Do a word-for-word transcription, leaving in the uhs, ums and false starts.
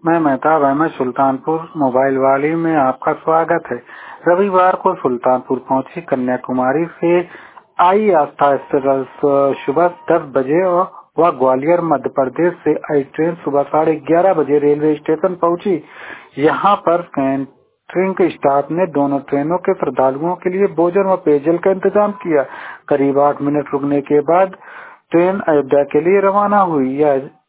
मैं मेहताब अहमद सुल्तानपुर मोबाइल वाली में आपका स्वागत है। रविवार को सुल्तानपुर पहुंची कन्याकुमारी से आई आस्था एक्सप्रेस सुबह दस बजे व ग्वालियर मध्य प्रदेश से आई ट्रेन सुबह साढ़े ग्यारह बजे रेलवे स्टेशन पहुंची। यहां पर कैंटरिंग स्टाफ ने दोनों ट्रेनों के श्रद्धालुओं के लिए भोजन व पेयजल का इंतजाम किया। करीब आठ मिनट रुकने के बाद ट्रेन अयोध्या के लिए रवाना हुई। यह